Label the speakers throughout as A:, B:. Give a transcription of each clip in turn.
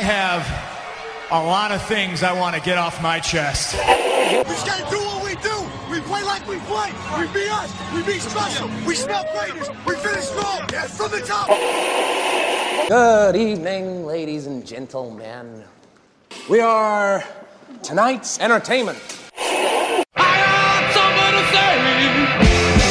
A: have a lot of things I want to get off my chest.
B: We just gotta do what we do. We play like we play. We be us. We be special. We smell greatness. We finish strong. Yes, from the top.
C: Good evening, ladies and gentlemen. We are tonight's entertainment.
D: I got something to say.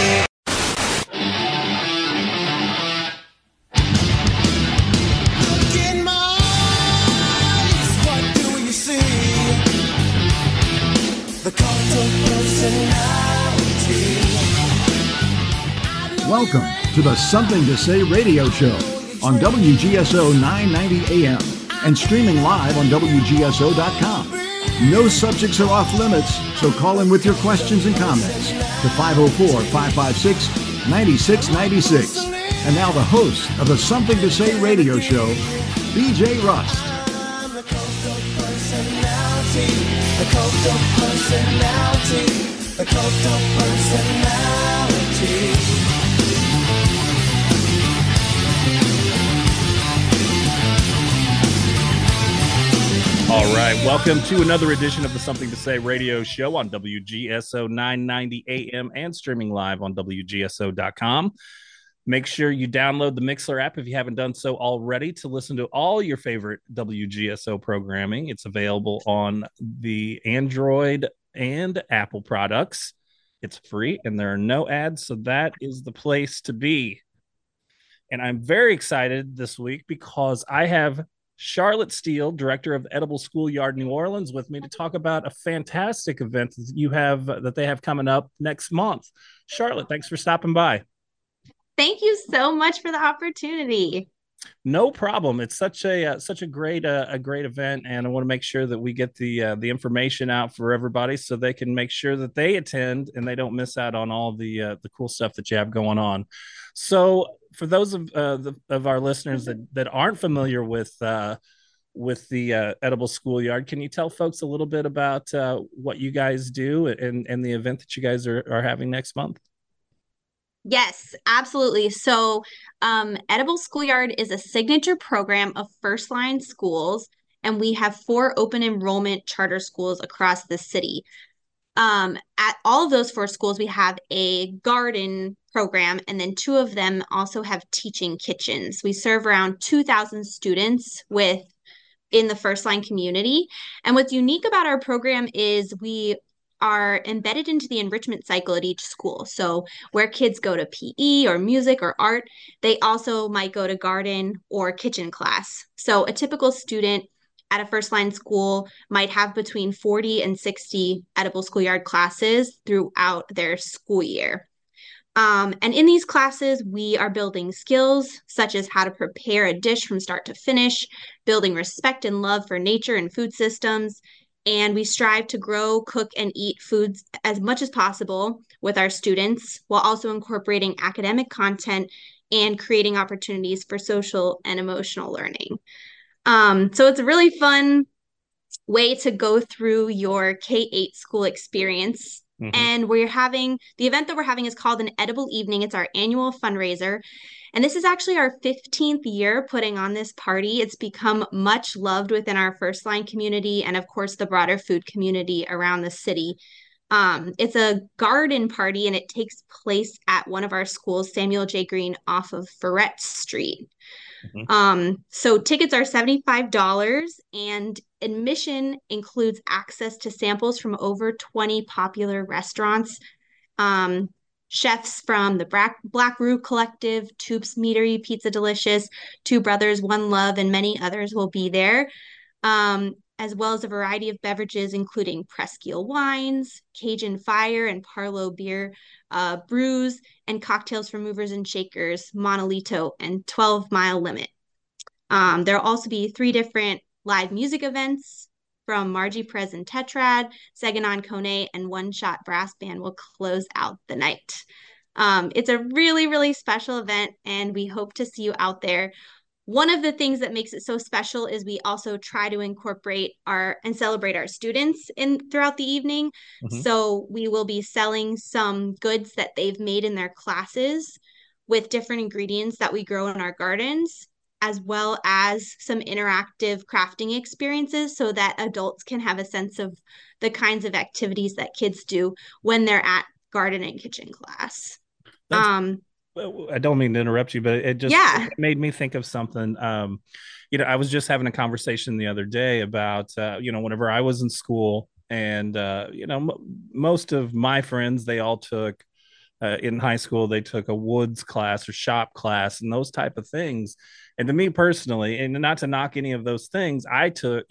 E: Welcome to the Something to Say radio show on WGSO 990 AM and streaming live on WGSO.com. No subjects are off limits, so call in with your questions and comments to 504-556-9696. And now the host of the Something to Say radio show, BJ Rust.
F: The Coco personality, the Coco personality.
G: All right, welcome to another edition of the Something to Say radio show on WGSO 990 AM and streaming live on WGSO.com. Make sure you download the Mixlr app if you haven't done so already to listen to all your favorite WGSO programming. It's available on the Android and Apple products. It's free and there are no ads, so that is the place to be. And I'm very excited this week because I have Charlotte Steele, director of Edible Schoolyard New Orleans, with me to talk about a fantastic event that they have coming up next month. Charlotte, thanks for stopping by.
H: Thank you so much for the opportunity.
G: No problem. It's such a great event, and I want to make sure that we get the information out for everybody so they can make sure that they attend and they don't miss out on all the cool stuff that you have going on. So, for those of our listeners that aren't familiar with the Edible Schoolyard, can you tell folks a little bit about what you guys do and the event that you guys are having next month?
H: Yes, absolutely. So Edible Schoolyard is a signature program of First Line schools, and we have 4 open enrollment charter schools across the city. At all of those 4 schools, we have a garden program, and then 2 of them also have teaching kitchens. We serve around 2,000 students in the First Line community. And what's unique about our program is we are embedded into the enrichment cycle at each school. So where kids go to PE or music or art, they also might go to garden or kitchen class. So a typical student at a First Line school might have between 40 and 60 Edible Schoolyard classes throughout their school year. And in these classes, we are building skills such as how to prepare a dish from start to finish, building respect and love for nature and food systems. And we strive to grow, cook, and eat foods as much as possible with our students, while also incorporating academic content and creating opportunities for social and emotional learning. So it's a really fun way to go through your K-8 school experience. Mm-hmm. And the event that we're having is called an Edible Evening. It's our annual fundraiser. And this is actually our 15th year putting on this party. It's become much loved within our First Line community and, of course, the broader food community around the city. It's a garden party, and it takes place at one of our schools, Samuel J. Green, off of Ferret Street. Mm-hmm. So tickets are $75, and admission includes access to samples from over 20 popular restaurants. Chefs from the Black Roux Collective, Toops Meadery, Pizza Delicious, Two Brothers, One Love, and many others will be there, as well as a variety of beverages, including Presqu'île wines, Cajun Fire and Parlo beer, brews, and cocktails from Movers and Shakers, Monolito, and 12 Mile Limit. There will also be 3 different live music events from Margie Perez and Tetrad, Seganon Kone, and One Shot Brass Band will close out the night. It's a really, really special event, and we hope to see you out there. One of the things that makes it so special is we also try to incorporate and celebrate our students throughout the evening. Mm-hmm. So we will be selling some goods that they've made in their classes with different ingredients that we grow in our gardens. as well as some interactive crafting experiences so that adults can have a sense of the kinds of activities that kids do when they're at garden and kitchen class.
G: I don't mean to interrupt you, but it made me think of something. I was just having a conversation the other day about, whenever I was in school and, most of my friends, they all took, in high school, they took a woods class or shop class and those type of things. And to me personally, and not to knock any of those things, I took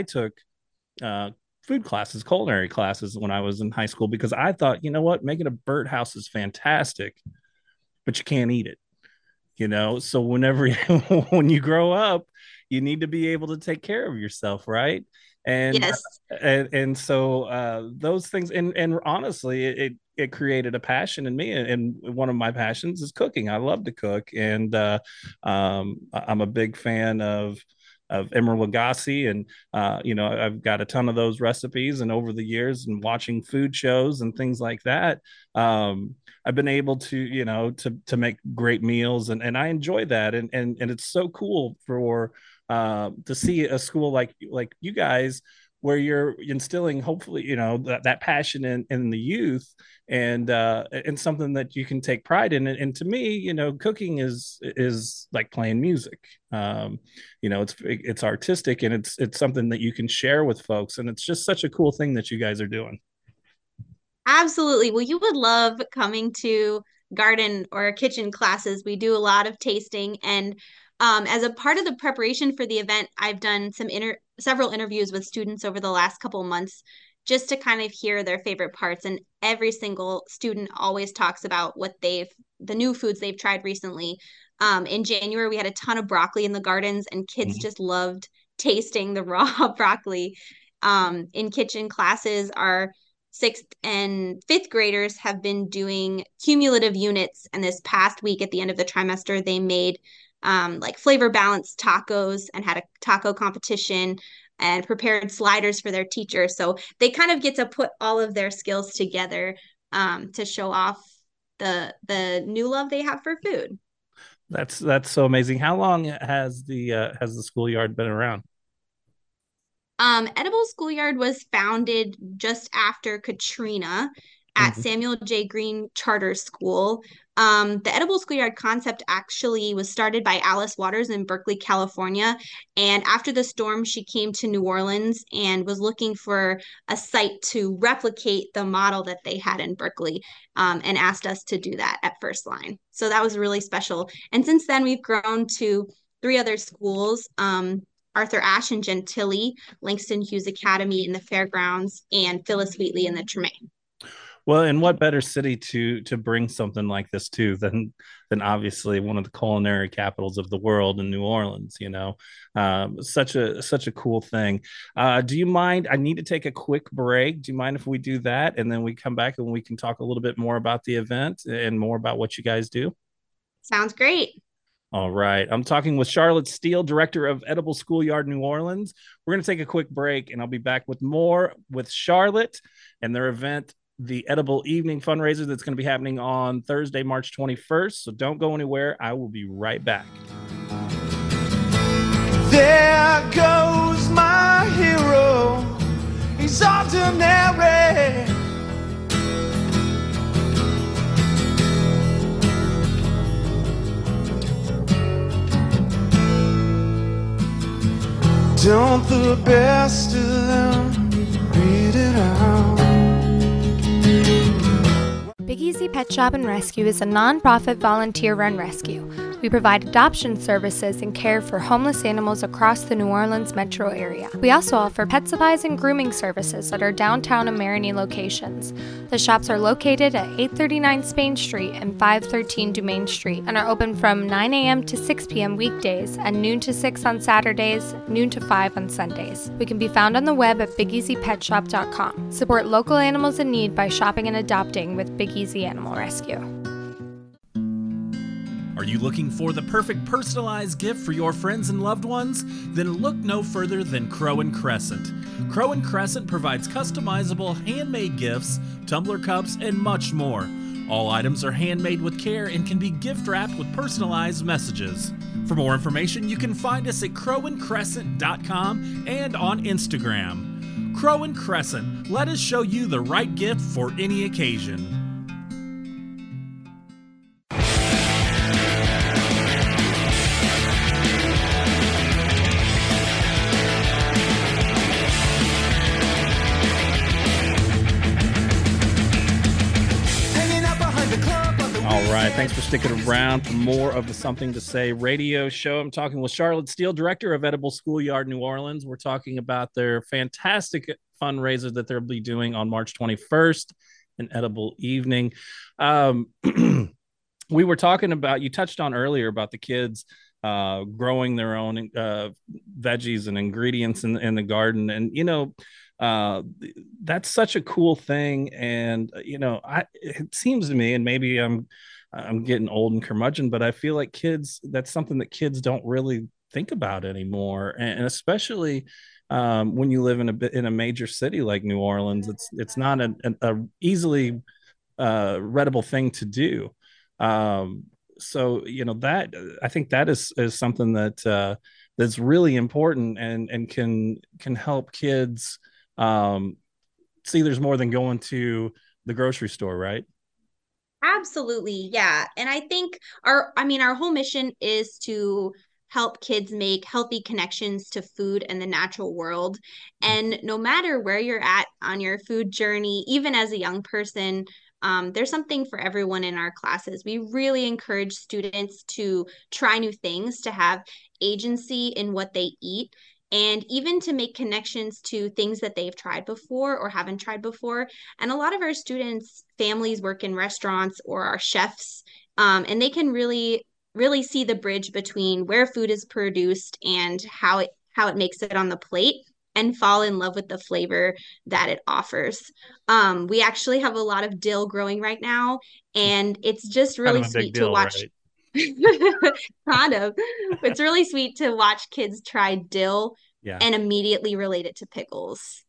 G: food classes, culinary classes when I was in high school, because I thought, you know what, making a birdhouse is fantastic, but you can't eat it, so when you grow up, you need to be able to take care of yourself, right? And
H: yes.
G: And so those things, and honestly, it created a passion in me, and one of my passions is cooking. I love to cook, and I'm a big fan of Emeril Lagasse, and I've got a ton of those recipes, and over the years and watching food shows and things like that, I've been able to to make great meals, and I enjoy that, and it's so cool for to see a school like you guys, where you're instilling, hopefully, that passion in the youth, and something that you can take pride in. And to me, cooking is like playing music. It's artistic, and it's something that you can share with folks, and it's just such a cool thing that you guys are doing.
H: Absolutely. Well, you would love coming to garden or kitchen classes. We do a lot of tasting, and as a part of the preparation for the event, I've done several interviews with students over the last couple of months just to kind of hear their favorite parts. And every single student always talks about the new foods they've tried recently. In January, we had a ton of broccoli in the gardens, and kids just loved tasting the raw broccoli. In kitchen classes, our 6th and 5th graders have been doing cumulative units. And this past week at the end of the trimester, they made like flavor balanced tacos and had a taco competition and prepared sliders for their teacher. So they kind of get to put all of their skills together to show off the new love they have for food.
G: That's so amazing. How long has the schoolyard been around?
H: Edible Schoolyard was founded just after Katrina at Samuel J. Green Charter School. The Edible Schoolyard concept actually was started by Alice Waters in Berkeley, California. And after the storm, she came to New Orleans and was looking for a site to replicate the model that they had in Berkeley, and asked us to do that at First Line. So that was really special. And since then, we've grown to 3 other schools, Arthur Ashe and Gentilly, Langston Hughes Academy in the Fairgrounds, and Phyllis Wheatley in the Tremaine.
G: Well, and what better city to bring something like this to than obviously one of the culinary capitals of the world in New Orleans, such a cool thing. Do you mind? I need to take a quick break. Do you mind if we do that? And then we come back and we can talk a little bit more about the event and more about what you guys do.
H: Sounds great.
G: All right. I'm talking with Charlotte Steele, director of Edible Schoolyard New Orleans. We're going to take a quick break, and I'll be back with more with Charlotte and their event, the Edible Evening Fundraiser, that's going to be happening on Thursday, March 21st. So don't go anywhere. I will be right back.
F: There goes my hero. He's ordinary. Don't the best of them read it out?
I: Big Easy Pet Shop and Rescue is a non-profit volunteer-run rescue. We provide adoption services and care for homeless animals across the New Orleans metro area. We also offer pet supplies and grooming services at our downtown and Marigny locations. The shops are located at 839 Spain Street and 513 Dumaine Street and are open from 9 a.m. to 6 p.m. weekdays and noon to 6 on Saturdays, noon to 5 on Sundays. We can be found on the web at BigEasyPetShop.com. Support local animals in need by shopping and adopting with Big Easy Animal Rescue.
J: Are you looking for the perfect personalized gift for your friends and loved ones? Then look no further than Crow and Crescent. Crow and Crescent provides customizable handmade gifts, tumbler cups, and much more. All items are handmade with care and can be gift wrapped with personalized messages. For more information, you can find us at crowandcrescent.com and on Instagram. Crow and Crescent, let us show you the right gift for any occasion.
G: All right, thanks for sticking around for more of the Something to Say radio show. I'm talking with Charlotte Steele, director of Edible Schoolyard New Orleans. We're talking about their fantastic fundraiser that they'll be doing on March 21st, an edible evening. We were talking about, you touched on earlier about the kids growing their own veggies and ingredients in the garden. And, you know, that's such a cool thing. And, you know, it seems to me, and maybe I'm getting old and curmudgeon, but I feel like that's something that kids don't really think about anymore. And especially when you live in a major city like New Orleans, it's not a easily readable thing to do. So, you know, that I think that is something that's really important and can help kids see there's more than going to the grocery store, right?
H: Absolutely. Yeah. And I think our whole mission is to help kids make healthy connections to food and the natural world. And no matter where you're at on your food journey, even as a young person, there's something for everyone in our classes. We really encourage students to try new things, to have agency in what they eat, and even to make connections to things that they've tried before or haven't tried before. And a lot of our students' families work in restaurants or are chefs, and they can really, really see the bridge between where food is produced and how it makes it on the plate, and fall in love with the flavor that it offers. We actually have a lot of dill growing right now, and it's just really sweet to watch. Right? Kind of. It's really sweet to watch kids try dill and immediately relate it to pickles.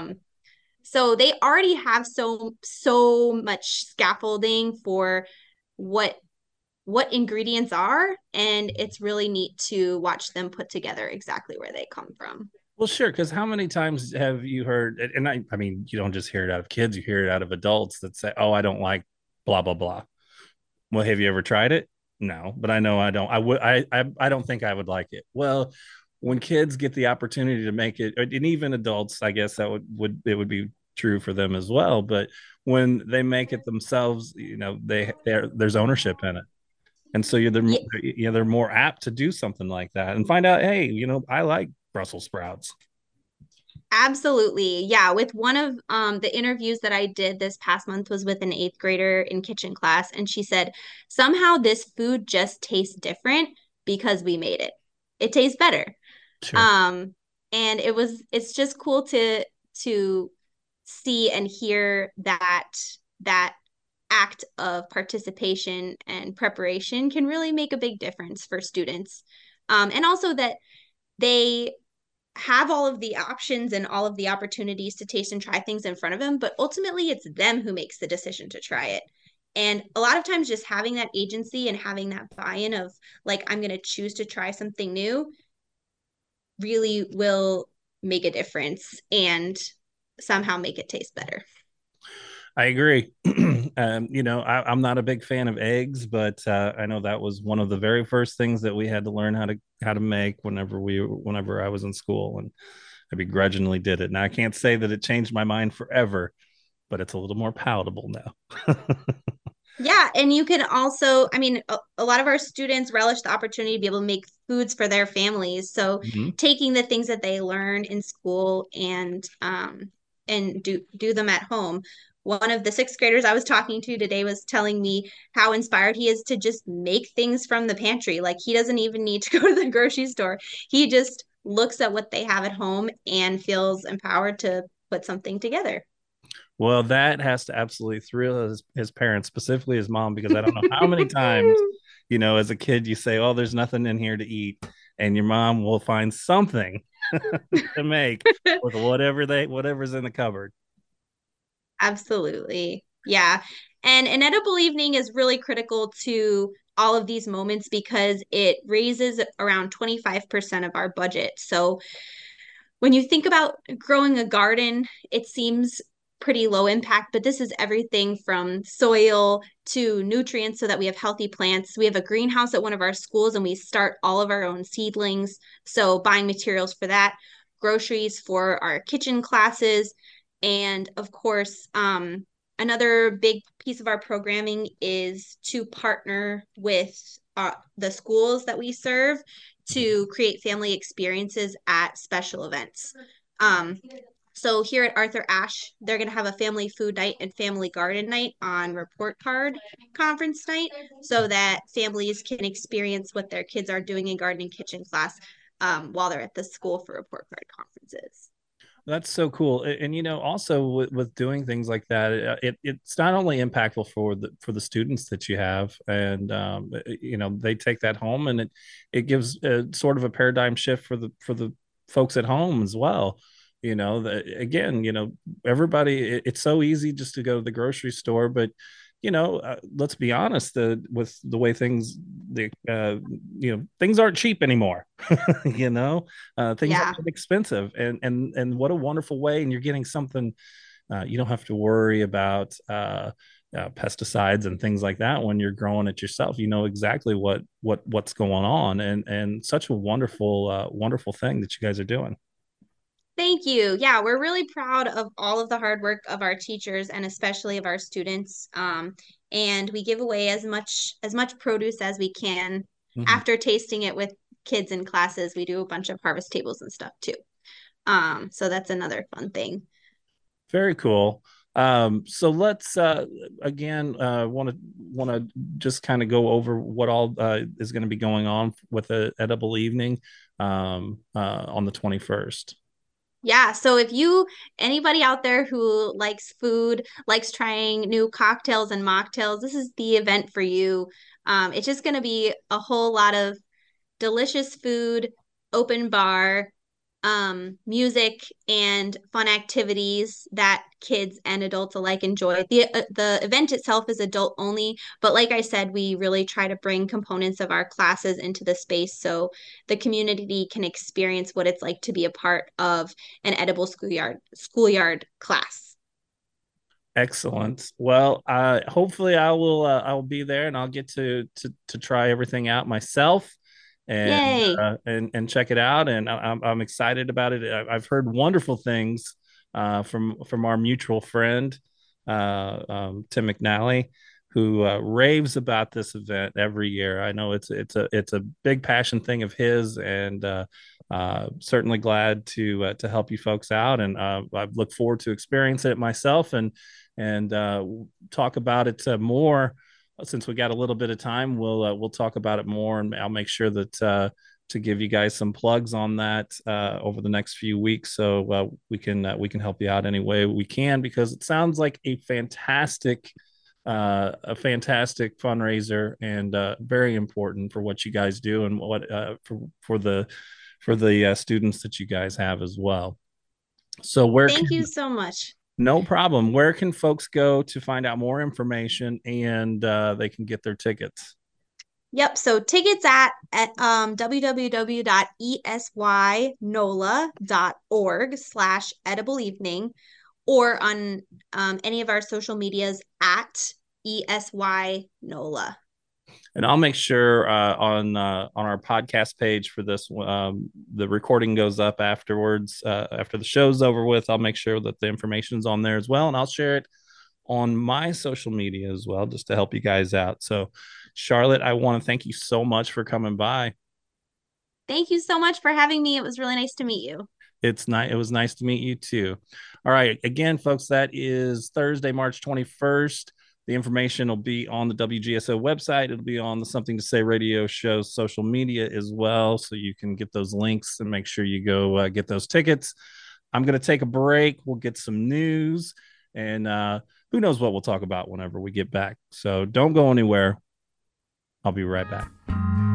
H: So they already have so much scaffolding for what ingredients are, and it's really neat to watch them put together exactly where they come from.
G: Well, sure, because how many times have you heard, and I mean, you don't just hear it out of kids, you hear it out of adults that say, oh, I don't like blah, blah, blah. Well, have you ever tried it? No, but I know I don't. I don't think I would like it. Well, when kids get the opportunity to make it, and even adults, I guess that would be true for them as well. But when they make it themselves, you know, there's ownership in it. And so they're more apt to do something like that and find out, hey, you know, I like Brussels sprouts.
H: Absolutely. Yeah. With one of the interviews that I did this past month was with an 8th grader in kitchen class. And she said, somehow this food just tastes different because we made it. It tastes better. Sure. And it's just cool to see and hear that act of participation and preparation can really make a big difference for students. And also that they have all of the options and all of the opportunities to taste and try things in front of them, but ultimately it's them who makes the decision to try it. And a lot of times just having that agency and having that buy-in of like, I'm going to choose to try something new really will make a difference and somehow make it taste better.
G: I agree. You know, I'm not a big fan of eggs, but I know that was one of the very first things that we had to learn how to make whenever I was in school, and I begrudgingly did it. Now I can't say that it changed my mind forever, but it's a little more palatable now.
H: Yeah, and you can also, I mean, a lot of our students relish the opportunity to be able to make foods for their families. So taking the things that they learn in school and do them at home. One of the 6th graders I was talking to today was telling me how inspired he is to just make things from the pantry. Like he doesn't even need to go to the grocery store. He just looks at what they have at home and feels empowered to put something together.
G: Well, that has to absolutely thrill his parents, specifically his mom, because I don't know how many times, you know, as a kid, you say, oh, there's nothing in here to eat. And your mom will find something to make with whatever's in the cupboard.
H: Absolutely. Yeah. And an edible evening is really critical to all of these moments because it raises around 25% of our budget. So when you think about growing a garden, it seems pretty low impact, but this is everything from soil to nutrients so that we have healthy plants. We have a greenhouse at one of our schools and we start all of our own seedlings. So buying materials for that, groceries for our kitchen classes, and of course, another big piece of our programming is to partner with the schools that we serve to create family experiences at special events. So here at Arthur Ashe, they're going to have a family food night and family garden night on report card conference night so that families can experience what their kids are doing in gardening kitchen class while they're at the school for report card conferences.
G: That's so cool. And also with doing things like that, it's not only impactful for the students that you have, and they take that home, and it gives sort of a paradigm shift for the folks at home as well. Everybody, it's so easy just to go to the grocery store, but let's be honest, with the way things aren't cheap anymore. Things are expensive, and what a wonderful way. And you're getting something, you don't have to worry about pesticides and things like that when you're growing it yourself. You know exactly what's going on, and such a wonderful thing that you guys are doing.
H: Thank you. Yeah, we're really proud of all of the hard work of our teachers and especially of our students. And we give away as much produce as we can. Mm-hmm. After tasting it with kids in classes, we do a bunch of harvest tables and stuff too. So that's another fun thing.
G: Very cool. So let's again want to just kind of go over what all is going to be going on with the edible evening on the 21st.
H: Yeah, so if anybody out there who likes food, likes trying new cocktails and mocktails, this is the event for you. It's just going to be a whole lot of delicious food, open bar, music, and fun activities that kids and adults alike enjoy. The event itself is adult only, but like I said, we really try to bring components of our classes into the space so the community can experience what it's like to be a part of an edible schoolyard class.
G: Excellent. Well, hopefully I will be there, and I'll get to try everything out myself. And check it out, and I'm excited about it. I've heard wonderful things from our mutual friend Tim McNally, who raves about this event every year. I know it's a big passion thing of his, and certainly glad to help you folks out. And I look forward to experiencing it myself and talk about it more. Since we got a little bit of time, we'll talk about it more, and I'll make sure that to give you guys some plugs on that over the next few weeks, so we can help you out any way we can, because it sounds like a fantastic fundraiser, and very important for what you guys do, and what for the students that you guys have as well. So
H: thank you so much.
G: No problem. Where can folks go to find out more information, and they can get their tickets?
H: Yep. So tickets at www.esynola.org/edible evening, or on any of our social medias at ESYNOLA.
G: And I'll make sure on our podcast page for this, the recording goes up afterwards, after the show's over with. I'll make sure that the information's on there as well, and I'll share it on my social media as well, just to help you guys out. So, Charlotte, I want to thank you so much for coming by.
H: Thank you so much for having me. It was really nice to meet you.
G: It was nice to meet you too. All right, again, folks, that is Thursday, March 21st. The information will be on the WGSO website. It'll be on the Something to Say radio show social media as well, so you can get those links and make sure you go get those tickets. I'm going to take a break. We'll get some news, and who knows what we'll talk about whenever we get back. So don't go anywhere. I'll be right back.